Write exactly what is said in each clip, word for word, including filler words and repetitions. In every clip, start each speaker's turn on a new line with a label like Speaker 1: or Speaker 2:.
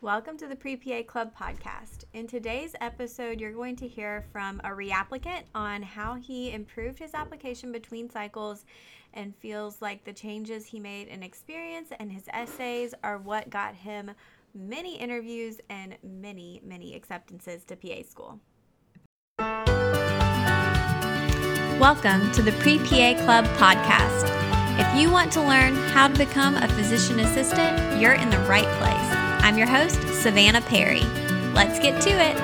Speaker 1: Welcome to the Pre-P A Club podcast. In today's episode, you're going to hear from a reapplicant on how he improved his application between cycles and feels like the changes he made in experience and his essays are what got him many interviews and many, many acceptances to P A school. Welcome to the Pre-P A Club podcast. If you want to learn how to become a physician assistant, you're in the right place. I'm your host, Savannah Perry. Let's get to it.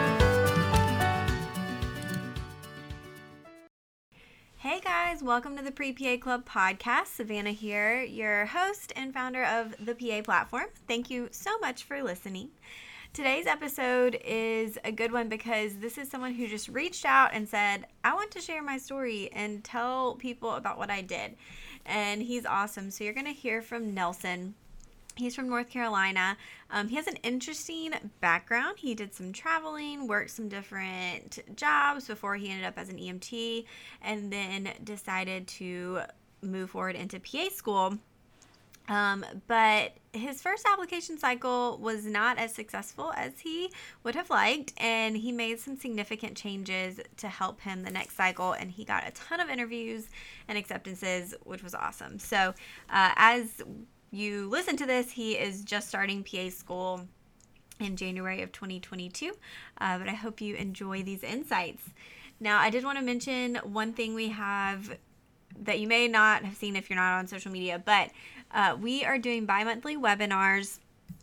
Speaker 1: Hey guys, welcome to the Pre-P A Club podcast. Savannah here, your host and founder of the P A platform. Thank you so much for listening. Today's episode is a good one because this is someone who just reached out and said, I want to share my story and tell people about what I did. And he's awesome. So you're going to hear from Nelson. He's from North Carolina. Um, he has an interesting background. He did some traveling, worked some different jobs before he ended up as an E M T, and then decided to move forward into P A school. Um, but his first application cycle was not as successful as he would have liked, and he made some significant changes to help him the next cycle, and he got a ton of interviews and acceptances, which was awesome. So uh, as you listen to this, he is just starting P A school in January of twenty twenty-two, uh, but I hope you enjoy these insights. Now, I did want to mention one thing we have that you may not have seen if you're not on social media, but uh, we are doing bi-monthly webinars,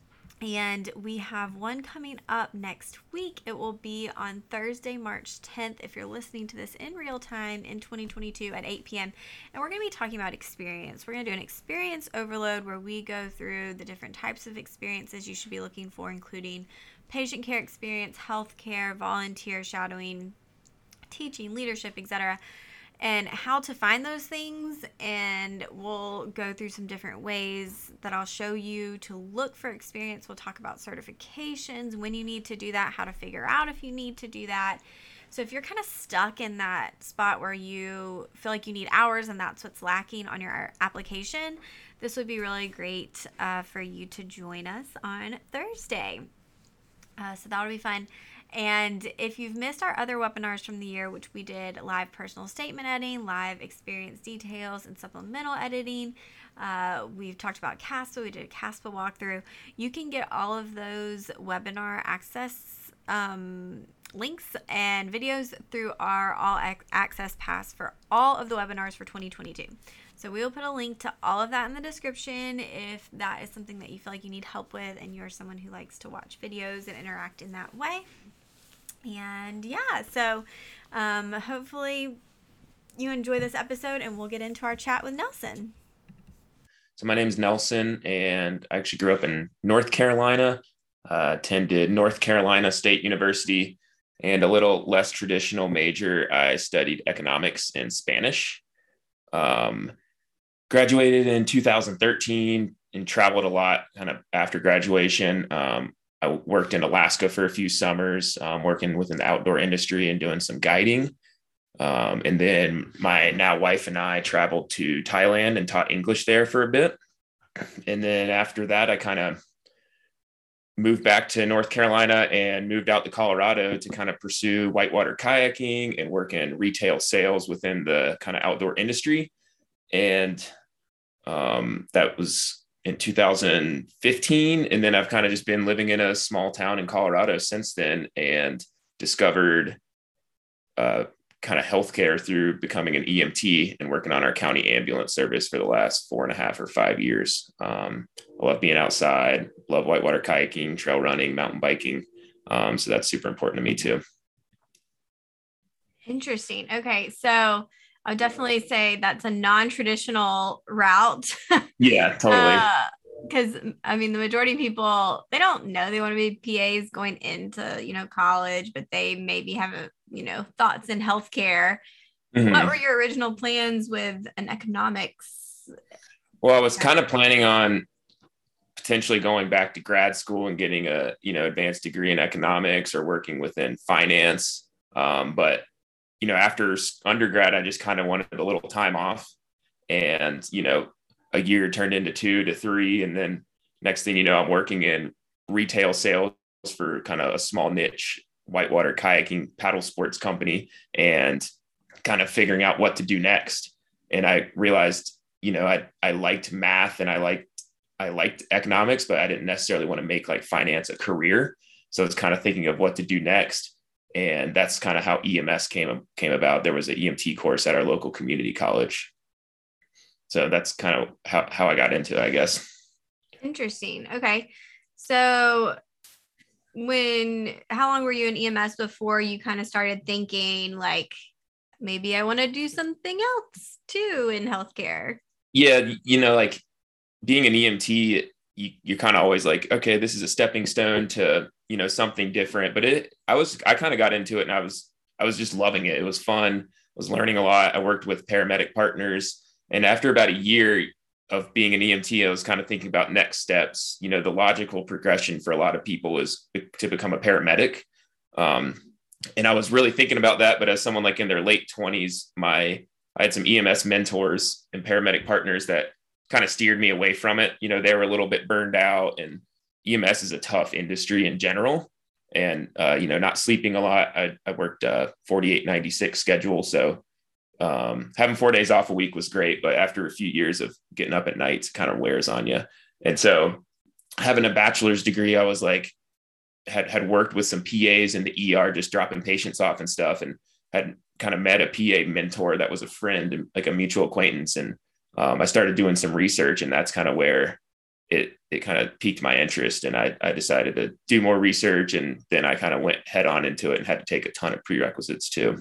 Speaker 1: and we have one coming up next week. It will be on Thursday, March tenth, if you're listening to this in real time in twenty twenty-two at eight p.m. And we're going to be talking about experience. We're going to do an experience overload where we go through the different types of experiences you should be looking for, including patient care experience, healthcare, volunteer shadowing, teaching, leadership, et cetera, and how to find those things. And we'll go through some different ways that I'll show you to look for experience. We'll talk about certifications, when you need to do that, how to figure out if you need to do that. So if you're kind of stuck in that spot where you feel like you need hours and that's what's lacking on your application, this would be really great uh, for you to join us on Thursday. Uh, so that'll be fun. And if you've missed our other webinars from the year, which we did live personal statement editing, live experience details, and supplemental editing, uh, we've talked about CASPA. We did a CASPA walkthrough. You can get all of those webinar access um, links and videos through our All Access Pass for all of the webinars for twenty twenty-two. So we will put a link to all of that in the description if that is something that you feel like you need help with and you're someone who likes to watch videos and interact in that way. And yeah, so um, hopefully you enjoy this episode, and we'll get into our chat with Nelson.
Speaker 2: So my name's Nelson, and I actually grew up in North Carolina, uh, attended North Carolina State University, and a little less traditional major, I studied economics and Spanish. Um, graduated in two thousand thirteen and traveled a lot kind of after graduation. Um, I worked in Alaska for a few summers, um, working within the outdoor industry and doing some guiding. Um, and then my now wife and I traveled to Thailand and taught English there for a bit. And then after that, I kind of moved back to North Carolina and moved out to Colorado to kind of pursue whitewater kayaking and work in retail sales within the kind of outdoor industry. And um, that was in two thousand fifteen. And then I've kind of just been living in a small town in Colorado since then, and discovered uh, kind of healthcare through becoming an E M T and working on our county ambulance service for the last four and a half or five years. Um, I love being outside, love whitewater kayaking, trail running, mountain biking. Um, so that's super important to me too.
Speaker 1: Interesting. Okay. So I would definitely say that's a non-traditional route.
Speaker 2: Yeah, totally.
Speaker 1: Because, uh, I mean, the majority of people, they don't know they want to be P As going into, you know, college, but they maybe have, a, you know, thoughts in healthcare. Mm-hmm. What were your original plans with an economics?
Speaker 2: Well, I was kind of planning on potentially going back to grad school and getting a, you know, advanced degree in economics or working within finance. Um, but you know, after undergrad, I just kind of wanted a little time off, and, you know, a year turned into two to three. And then next thing you know, I'm working in retail sales for kind of a small niche whitewater kayaking paddle sports company, and kind of figuring out what to do next. And I realized, you know, I, I liked math and I liked, I liked economics, but I didn't necessarily want to make like finance a career. So I was kind of thinking of what to do next. And that's kind of how E M S came, came about. There was an E M T course at our local community college. So that's kind of how, how I got into it, I guess.
Speaker 1: Interesting. Okay. So when, how long were you in E M S before you kind of started thinking like, maybe I want to do something else too in healthcare?
Speaker 2: Yeah. You know, like being an E M T, you, you're kind of always like, okay, this is a stepping stone to, you know, something different. But it, I was, I kind of got into it and I was, I was just loving it. It was fun. I was learning a lot. I worked with paramedic partners. And after about a year of being an E M T, I was kind of thinking about next steps. You know, the logical progression for a lot of people is to become a paramedic. Um, and I was really thinking about that. But as someone like in their late twenties, my, I had some E M S mentors and paramedic partners that kind of steered me away from it. You know, they were a little bit burned out, and E M S is a tough industry in general. And, uh, you know, not sleeping a lot. I, I worked a forty-eight ninety-six schedule. So um, having four days off a week was great. But after a few years of getting up at nights, it kind of wears on you. And so having a bachelor's degree, I was like, had, had worked with some P As in the E R, just dropping patients off and stuff, and had kind of met a P A mentor that was a friend and like a mutual acquaintance. And um, I started doing some research, and that's kind of where it, it kind of piqued my interest. And I, I decided to do more research, and then I kind of went head on into it and had to take a ton of prerequisites too.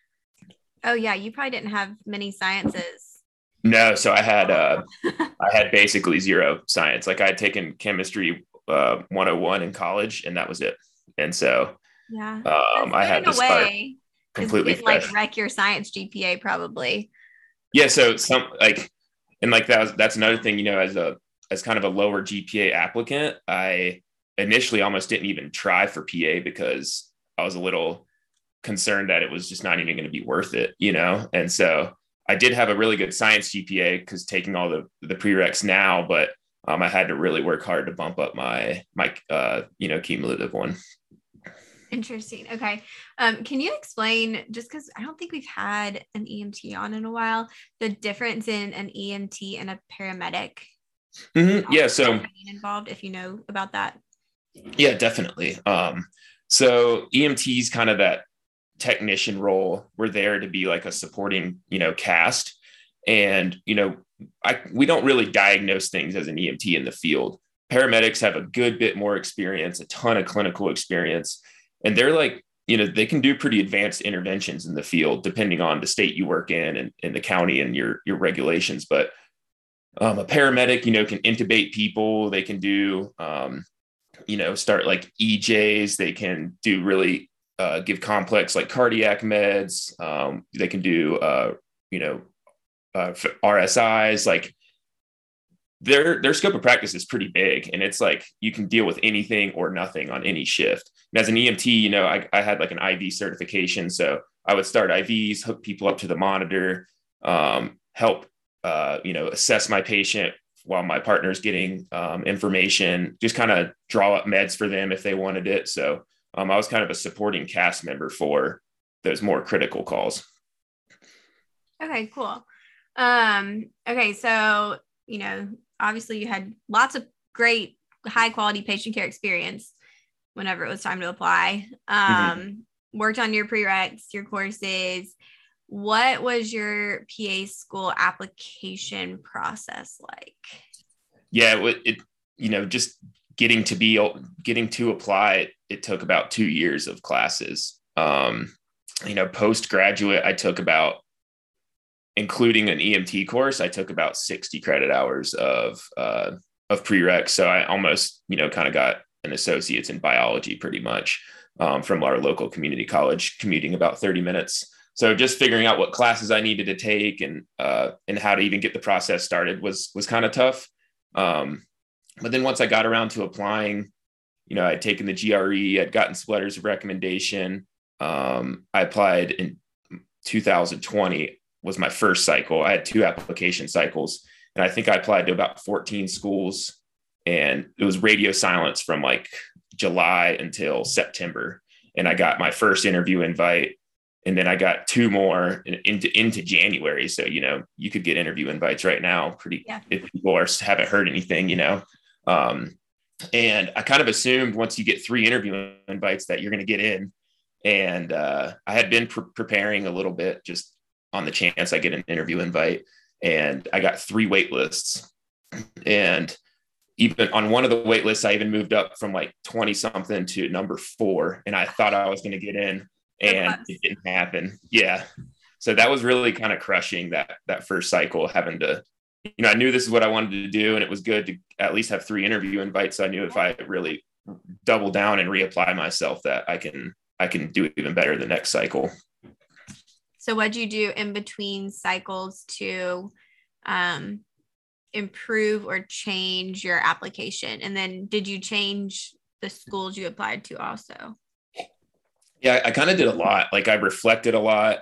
Speaker 1: Oh yeah. You probably didn't have many sciences.
Speaker 2: No. So I had, uh, I had basically zero science. Like I had taken chemistry uh, one oh one in college, and that was it. And so
Speaker 1: yeah,
Speaker 2: um, I had to start completely fresh.
Speaker 1: Like wreck your science G P A probably.
Speaker 2: Yeah. So some like, and like that was, that's another thing, you know, as a, as kind of a lower G P A applicant, I initially almost didn't even try for P A because I was a little concerned that it was just not even going to be worth it, you know? And so I did have a really good science G P A because taking all the, the prereqs now, but um, I had to really work hard to bump up my, my, uh, you know, cumulative one.
Speaker 1: Interesting. Okay. Um, can you explain, just because I don't think we've had an E M T on in a while, the difference in an E M T and a paramedic?
Speaker 2: Mm-hmm. Yeah. So
Speaker 1: involved, if you know about that.
Speaker 2: Yeah, definitely. Um, so E M Ts, kind of that technician role, we're there to be like a supporting, you know, cast. And, you know, I, we don't really diagnose things as an E M T in the field. Paramedics have a good bit more experience, a ton of clinical experience, and they're like, you know, they can do pretty advanced interventions in the field, depending on the state you work in and in the county and your, your regulations. But um, a paramedic, you know, can intubate people. They can do, um, you know, start like E Js. They can do really uh, give complex like cardiac meds. Um, they can do, uh, you know, uh, R S Is. Like their their scope of practice is pretty big, and it's like you can deal with anything or nothing on any shift. And as an E M T, you know, I, I had like an I V certification, so I would start I Vs, hook people up to the monitor, um, help uh, you know, assess my patient while my partner's getting um, information, just kind of draw up meds for them if they wanted it. So um, I was kind of a supporting cast member for those more critical calls.
Speaker 1: Okay, cool. Um, okay, so, you know, obviously you had lots of great high quality patient care experience whenever it was time to apply. Um, mm-hmm. Worked on your prereqs, your courses. What was your P A school application process like?
Speaker 2: Yeah, it, it you know, just getting to be, getting to apply, it, it took about two years of classes. Um, you know, postgraduate, I took about, including an E M T course, I took about sixty credit hours of, uh, of prereqs. So I almost, you know, kind of got an associate's in biology pretty much um, from our local community college, commuting about thirty minutes. So just figuring out what classes I needed to take and uh, and how to even get the process started was was kind of tough. Um, but then once I got around to applying, you know, I'd taken the G R E, I'd gotten some letters of recommendation. Um, I applied in two thousand twenty was my first cycle. I had two application cycles, and I think I applied to about fourteen schools. and it was radio silence from like July until September. And I got my first interview invite, and then I got two more into into January. So, you know, you could get interview invites right now pretty yeah. if people are haven't heard anything, you know. Um, and I kind of assumed once you get three interview invites that you're going to get in. And uh, I had been pre- preparing a little bit just on the chance I get an interview invite. And I got three wait lists. And even on one of the wait lists, I even moved up from like twenty something to number four. And I thought I was going to get in, and it didn't happen. Yeah. So that was really kind of crushing that, that first cycle, having to, you know, I knew this is what I wanted to do, and it was good to at least have three interview invites. So I knew if I really double down and reapply myself, that I can, I can do even better the next cycle.
Speaker 1: So what'd you do in between cycles to um, improve or change your application? And then did you change the schools you applied to also?
Speaker 2: Yeah, I kind of did a lot. Like I reflected a lot.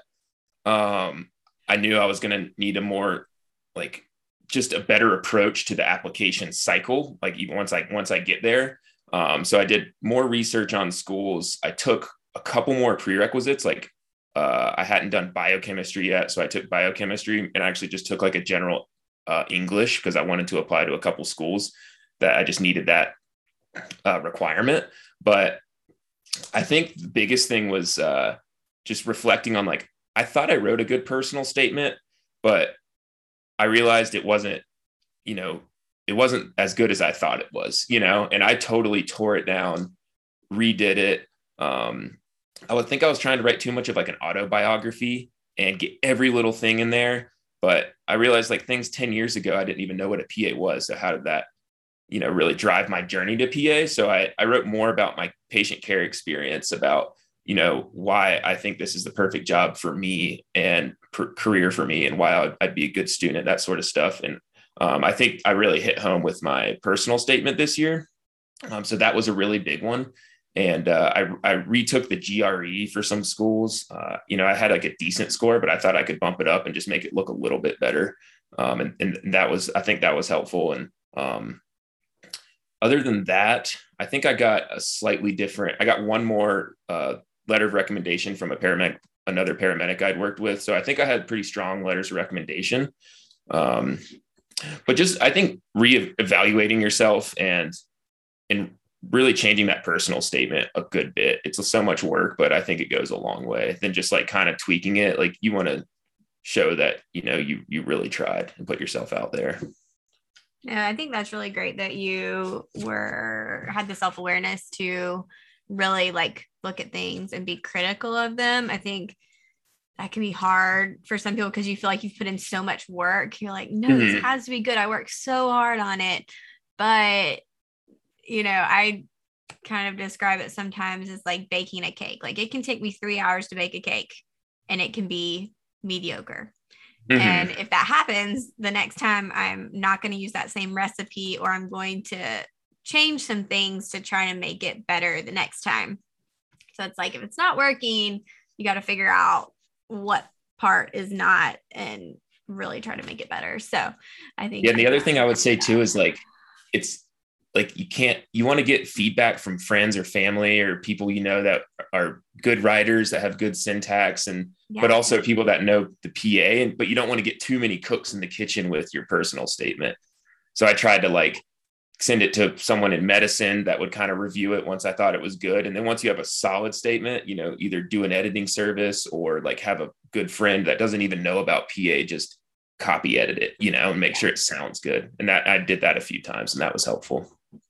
Speaker 2: Um, I knew I was going to need a more like just a better approach to the application cycle. Like even once I, once I get there. Um, so I did more research on schools. I took a couple more prerequisites. Like uh, I hadn't done biochemistry yet. So I took biochemistry, and I actually just took like a general uh, English, because I wanted to apply to a couple schools that I just needed that uh, requirement. But I think the biggest thing was uh, just reflecting on, like, I thought I wrote a good personal statement, but I realized it wasn't, you know, it wasn't as good as I thought it was, you know, and I totally tore it down, redid it. Um, I would think I was trying to write too much of like an autobiography and get every little thing in there. But I realized like things ten years ago, I didn't even know what a P A was. So how did that, you know, really drive my journey to P A? So I, I wrote more about my patient care experience, about, you know, why I think this is the perfect job for me and per- career for me, and why I'd, I'd be a good student, that sort of stuff. And um, I think I really hit home with my personal statement this year. Um, so that was a really big one. And uh, I, I retook the G R E for some schools. Uh, you know, I had like a decent score, but I thought I could bump it up and just make it look a little bit better. Um, and, and that was, I think that was helpful. And um, other than that, I think I got a slightly different, I got one more uh, letter of recommendation from a paramedic, another paramedic I'd worked with. So I think I had pretty strong letters of recommendation. Um, but just, I think re-evaluating yourself and, and really changing that personal statement a good bit. It's so much work, but I think it goes a long way than just like kind of tweaking it. Like you want to show that, you know, you, you really tried and put yourself out there.
Speaker 1: Yeah, I think that's really great that you were, had the self-awareness to really like look at things and be critical of them. I think that can be hard for some people because you feel like you've put in so much work. You're like, no, mm-hmm. This has to be good. I worked so hard on it. But, you know, I kind of describe it sometimes as like baking a cake. Like it can take me three hours to bake a cake and it can be mediocre. Mm-hmm. And if that happens, the next time I'm not going to use that same recipe, or I'm going to change some things to try to make it better the next time. So it's like, if it's not working, you got to figure out what part is not and really try to make it better. So I think.
Speaker 2: Yeah. And the other thing I would say too is like, it's like, you can't, you want to get feedback from friends or family or people, you know, that are good writers that have good syntax, and, yeah. but also people that know the P A, and, but you don't want to get too many cooks in the kitchen with your personal statement. So I tried to like send it to someone in medicine that would kind of review it once I thought it was good. And then once you have a solid statement, you know, either do an editing service or like have a good friend that doesn't even know about P A, just copy edit it, you know, and make sure it sounds good. And that I did that a few times, and that was helpful.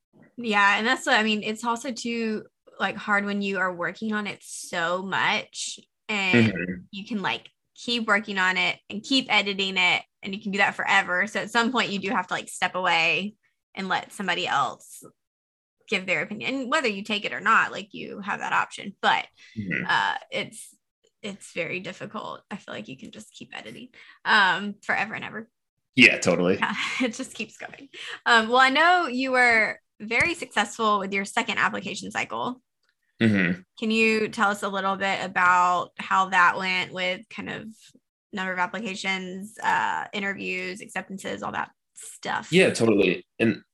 Speaker 1: Yeah. And that's what I mean. It's also too like hard when you are working on it so much, and mm-hmm. you can like keep working on it and keep editing it, and you can do that forever. So at some point you do have to like step away and let somebody else give their opinion, and whether you take it or not, like you have that option, but mm-hmm. uh, it's, it's very difficult. I feel like you can just keep editing um, forever and ever.
Speaker 2: Yeah, totally.
Speaker 1: Yeah, it just keeps going. Um, well, I know you were very successful with your second application cycle. Mm-hmm. Can you tell us a little bit about how that went with kind of number of applications, uh, interviews, acceptances, all that stuff?
Speaker 2: Yeah, totally. And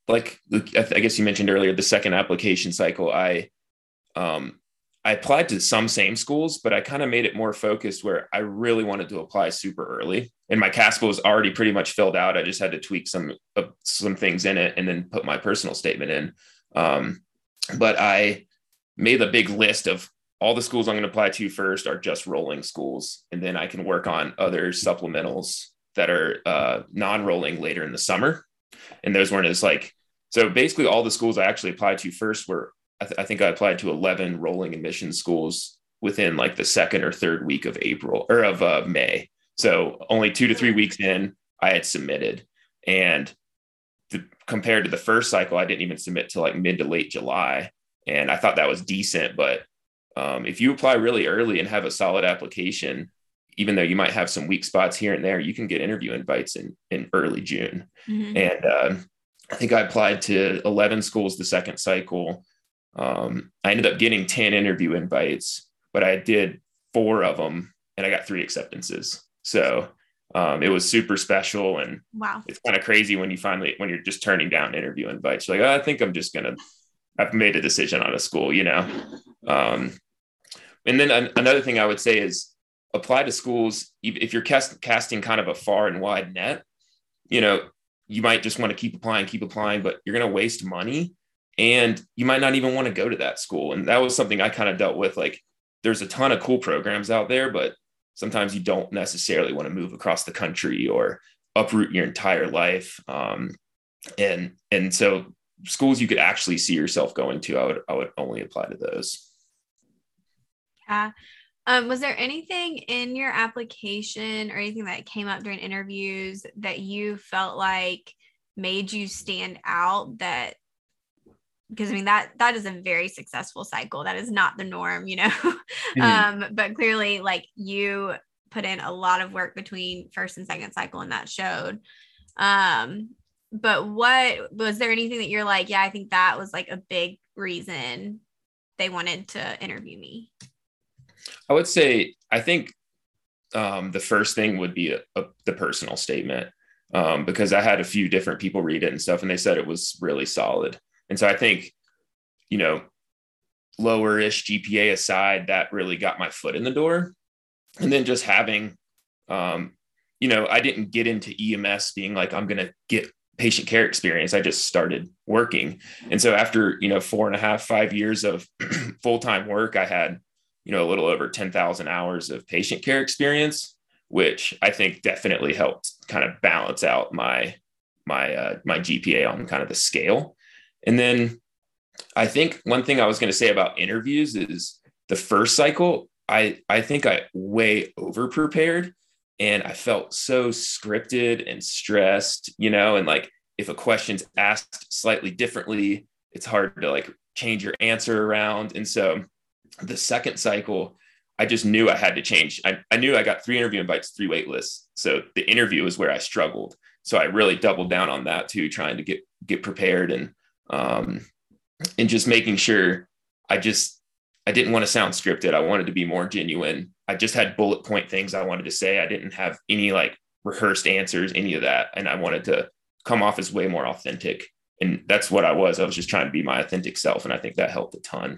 Speaker 2: like I guess you mentioned earlier, the second application cycle, I um, I applied to some same schools, but I kind of made it more focused where I really wanted to apply super early. And my CASPA was already pretty much filled out. I just had to tweak some uh, some things in it and then put my personal statement in. Um, but I made a big list of all the schools I'm going to apply to first are just rolling schools. And then I can work on other supplementals that are uh, non-rolling later in the summer. And those weren't as like, so basically all the schools I actually applied to first were, I, th- I think I applied to eleven rolling admission schools within like the second or third week of April or of uh, May. So only two to three weeks in, I had submitted. And the, compared to the first cycle, I didn't even submit till like mid to late July. And I thought that was decent. But um, if you apply really early and have a solid application, even though you might have some weak spots here and there, you can get interview invites in, in early June. Mm-hmm. And uh, I think I applied to eleven schools the second cycle. Um, I ended up getting ten interview invites, but I did four of them and I got three acceptances. So um, it was super special. And
Speaker 1: wow,
Speaker 2: it's kind of crazy when you finally, when you're just turning down interview invites, you're like, oh, I think I'm just going to, I've made a decision on a school, you know? Um, and then an- another thing I would say is apply to schools. If you're cast- casting kind of a far and wide net, you know, you might just want to keep applying, keep applying, but you're going to waste money and you might not even want to go to that school. And that was something I kind of dealt with. Like there's a ton of cool programs out there, but sometimes you don't necessarily want to move across the country or uproot your entire life. Um, and, and so schools you could actually see yourself going to, I would, I would only apply to those.
Speaker 1: Yeah. Um, was there anything in your application or anything that came up during interviews that you felt like made you stand out? That, because I mean, that, that is a very successful cycle. That is not the norm, you know? Mm-hmm. um, but clearly like you put in a lot of work between first and second cycle and that showed. Um, but what, was there anything that you're like, yeah, I think that was like a big reason they wanted to interview me?
Speaker 2: I would say, I think um, the first thing would be a, a, the personal statement um, because I had a few different people read it and stuff, and they said it was really solid. And so I think, you know, lower-ish G P A aside, that really got my foot in the door. And then just having, um, you know, I didn't get into E M S being like, I'm going to get patient care experience. I just started working. And so after, you know, four and a half, five years of full-time work, I had, you know, a little over ten thousand hours of patient care experience, which I think definitely helped kind of balance out my, my, uh, my G P A on kind of the scale. And then I think one thing I was going to say about interviews is the first cycle, I, I think I way over prepared and I felt so scripted and stressed, you know, and like, if a question's asked slightly differently, it's hard to like change your answer around. And so the second cycle, I just knew I had to change. I, I knew I got three interview invites, three wait lists. So the interview is where I struggled. So I really doubled down on that too, trying to get, get prepared and, um, and just making sure I just, I didn't want to sound scripted. I wanted to be more genuine. I just had bullet point things I wanted to say. I didn't have any like rehearsed answers, any of that. And I wanted to come off as way more authentic. And that's what I was. I was just trying to be my authentic self. And I think that helped a ton.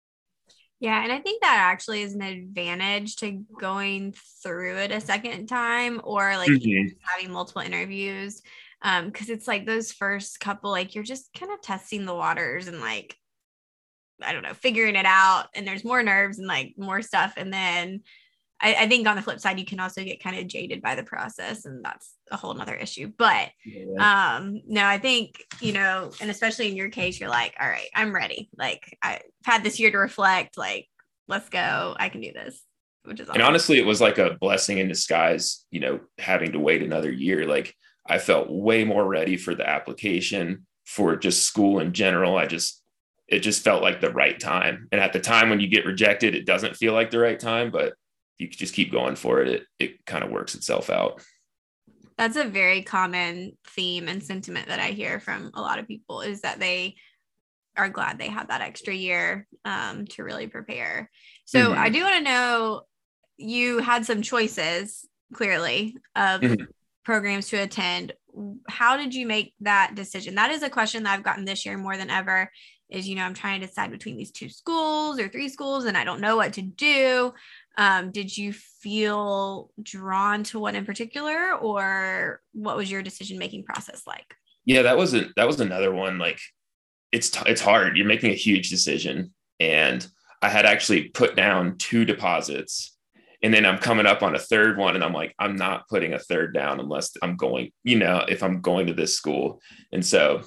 Speaker 1: Yeah. And I think that actually is an advantage to going through it a second time or like mm-hmm. having multiple interviews. Um, cause it's like those first couple, like you're just kind of testing the waters and like, I don't know, figuring it out. And there's more nerves and like more stuff. And then I, I think on the flip side, you can also get kind of jaded by the process and that's a whole nother issue. But yeah. um, no, I think, you know, and especially in your case, you're like, all right, I'm ready. Like I've had this year to reflect, like, let's go, I can do this, which is awesome.
Speaker 2: And honestly, it was like a blessing in disguise, you know, having to wait another year. Like I felt way more ready for the application, for just school in general. I just, it just felt like the right time. And at the time when you get rejected, it doesn't feel like the right time, but you just keep going for it. It, it kind of works itself out.
Speaker 1: That's a very common theme and sentiment that I hear from a lot of people is that they are glad they had that extra year um, to really prepare. So mm-hmm. I do want to know, you had some choices clearly of mm-hmm. programs to attend. how did you make that decision? That is a question that I've gotten this year more than ever is, you know, I'm trying to decide between these two schools or three schools and I don't know what to do. Um, did you feel drawn to one in particular, or what was your decision-making process like?
Speaker 2: Yeah, that was a, that was another one. Like it's, t- it's hard. You're making a huge decision. And I had actually put down two deposits, and then I'm coming up on a third one. And I'm like, I'm not putting a third down unless I'm going, you know, if I'm going to this school. And so,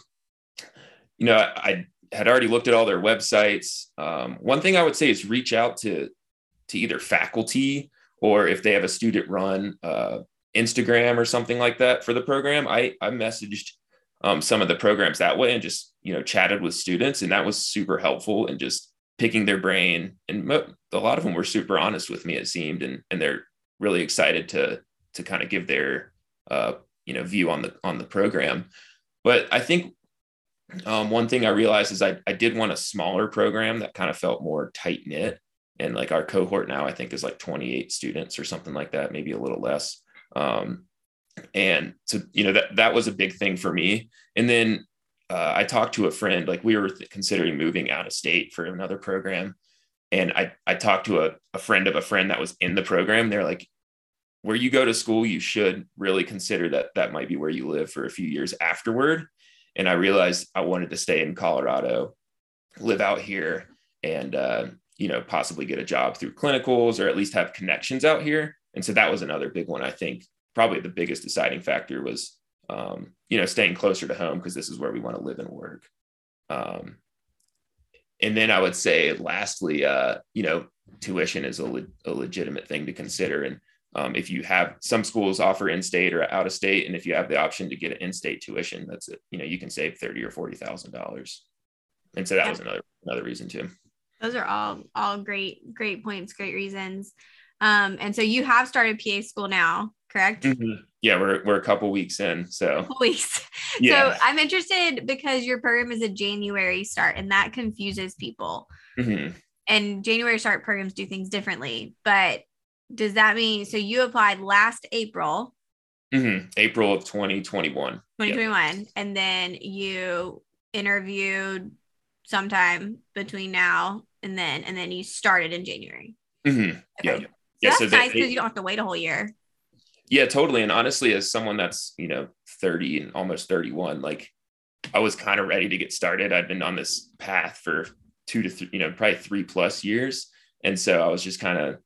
Speaker 2: you know, I, I had already looked at all their websites. Um, one thing I would say is reach out to, to either faculty, or if they have a student run uh, Instagram or something like that for the program. I, I messaged um, some of the programs that way and just, you know, chatted with students, and that was super helpful and just picking their brain. And mo- a lot of them were super honest with me, it seemed, and, and they're really excited to, to kind of give their, uh, you know, view on the, on the program. But I think um, one thing I realized is I, I did want a smaller program that kind of felt more tight knit. And like our cohort now, I think is like twenty-eight students or something like that, maybe a little less. Um, and so, you know, that, that was a big thing for me. And then uh, I talked to a friend, like we were th- considering moving out of state for another program. And I, I talked to a, a friend of a friend that was in the program. They're like, where you go to school, you should really consider that that might be where you live for a few years afterward. And I realized I wanted to stay in Colorado, live out here, and, uh, you know, possibly get a job through clinicals, or at least have connections out here. And so that was another big one. I think probably the biggest deciding factor was, um, you know, staying closer to home, because this is where we want to live and work. Um, and then I would say, lastly, uh, you know, tuition is a, le- a legitimate thing to consider. And um, if you have, some schools offer in-state or out of state, and if you have the option to get an in-state tuition, that's it. You know, you can save thirty or forty thousand dollars. And so that yeah. was another another reason too.
Speaker 1: Those are all all great great points, great reasons. Um, and so you have started P A school now, correct?
Speaker 2: Mm-hmm. Yeah, we're we're a couple weeks in. So
Speaker 1: weeks. Yeah. So I'm interested because your program is a January start, and that confuses people. Mm-hmm. And January start programs do things differently. But does that mean, so you applied last April?
Speaker 2: Mm-hmm. April of twenty twenty-one.
Speaker 1: twenty twenty-one. Yep. And then you interviewed sometime between now and then, and then you started in January.
Speaker 2: Mm-hmm.
Speaker 1: Okay.
Speaker 2: Yeah.
Speaker 1: So
Speaker 2: yeah.
Speaker 1: that's
Speaker 2: So
Speaker 1: nice because you don't have to wait a whole year.
Speaker 2: Yeah, totally. And honestly, as someone that's, you know, thirty and almost thirty-one, like I was kind of ready to get started. I'd been on this path for two to three, you know, probably three plus years. And so I was just kind of,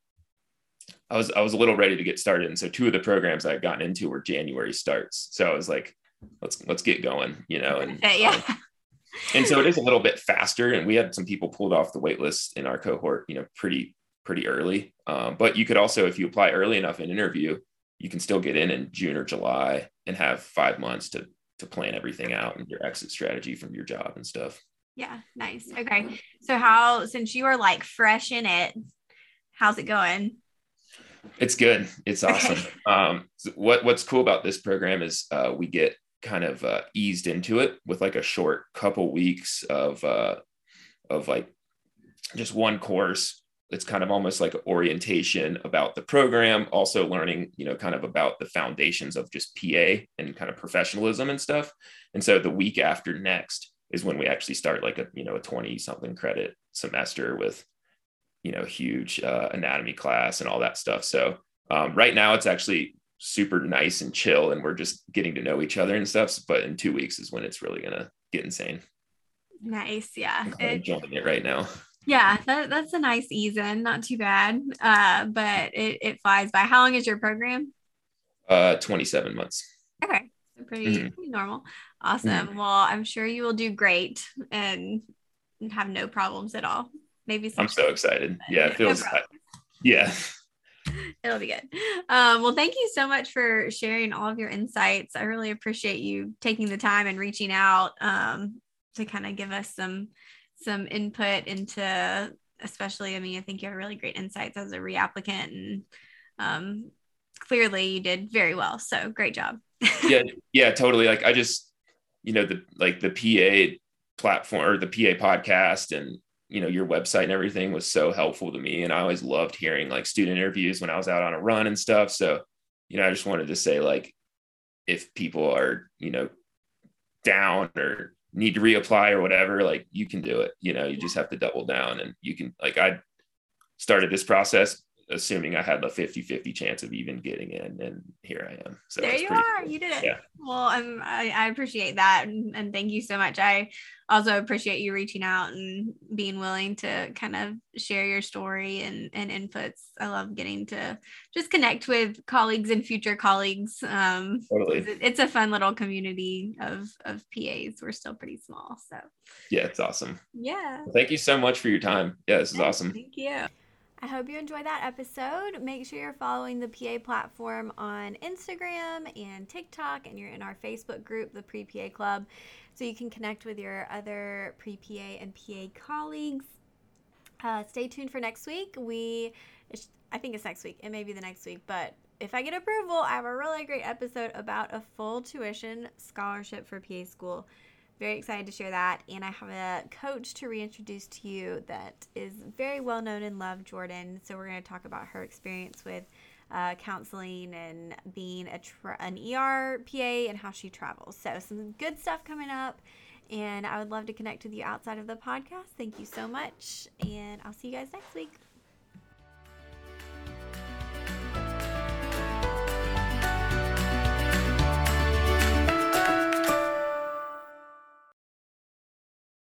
Speaker 2: I was, I was a little ready to get started. And so two of the programs I'd gotten into were January starts. So I was like, let's, let's get going, you know, and,
Speaker 1: yeah.
Speaker 2: Um, and so it is a little bit faster. And we had some people pulled off the wait list in our cohort, you know, pretty, pretty early. Um, but you could also, if you apply early enough in interview, you can still get in in June or July and have five months to, to plan everything out and your exit strategy from your job and stuff.
Speaker 1: Yeah. Nice. Okay. So how, since you are like fresh in it, how's it going?
Speaker 2: It's good. It's awesome. Okay. Um, what, what's cool about this program is uh, we get kind of uh, eased into it with like a short couple weeks of, uh, of like just one course. It's kind of almost like orientation about the program, also learning, you know, kind of about the foundations of just P A and kind of professionalism and stuff. And so the week after next is when we actually start like a, you know, a twenty something credit semester with, you know, huge uh, anatomy class and all that stuff. So um, right now it's actually super nice and chill, and we're just getting to know each other and stuff. But in two weeks is when it's really going to get insane.
Speaker 1: Nice. Yeah.
Speaker 2: I'm it, enjoying it right now.
Speaker 1: Yeah, that, that's a nice ease in, not too bad. Uh, but it, it flies by. How long is your program?
Speaker 2: Uh, twenty-seven months.
Speaker 1: Okay. So pretty, mm-hmm. pretty normal. Awesome. Mm-hmm. Well, I'm sure you will do great and have no problems at all. Maybe some,
Speaker 2: I'm so excited. Yeah, it feels, no I, yeah.
Speaker 1: It'll be good. Um, well, thank you so much for sharing all of your insights. I really appreciate you taking the time and reaching out um, to kind of give us some some input into, especially, I mean, I think you have really great insights as a reapplicant, and um, clearly you did very well. So great job.
Speaker 2: yeah. Yeah, totally. Like I just, you know, the, like the P A platform or the P A podcast and, you know, your website and everything was so helpful to me. And I always loved hearing like student interviews when I was out on a run and stuff. So, you know, I just wanted to say like, if people are, you know, down or need to reapply or whatever, like you can do it. You know, you just have to double down, and you can, like, I started this process assuming I had a fifty fifty chance of even getting in, and here I am. So
Speaker 1: there you are. Cool. You did it. Yeah. Well, um, I, I appreciate that. And, and thank you so much. I also appreciate you reaching out and being willing to kind of share your story and, and inputs. I love getting to just connect with colleagues and future colleagues. Um,
Speaker 2: totally.
Speaker 1: It's a fun little community of, of P As. We're still pretty small. So
Speaker 2: yeah, it's awesome.
Speaker 1: Yeah.
Speaker 2: Well, thank you so much for your time. Yeah, this is
Speaker 1: yeah,
Speaker 2: awesome.
Speaker 1: Thank you. I hope you enjoyed that episode. Make sure you're following the P A platform on Instagram and TikTok, and you're in our Facebook group, the Pre-P A Club, so you can connect with your other Pre-P A and P A colleagues. Uh, stay tuned for next week. We, I think it's next week. It may be the next week, but if I get approval, I have a really great episode about a full tuition scholarship for P A school. Very excited to share that. And I have a coach to reintroduce to you that is very well known and loved, Jordan. So we're going to talk about her experience with uh, counseling and being a tra- an E R P A and how she travels. So some good stuff coming up. And I would love to connect with you outside of the podcast. Thank you so much. And I'll see you guys next week.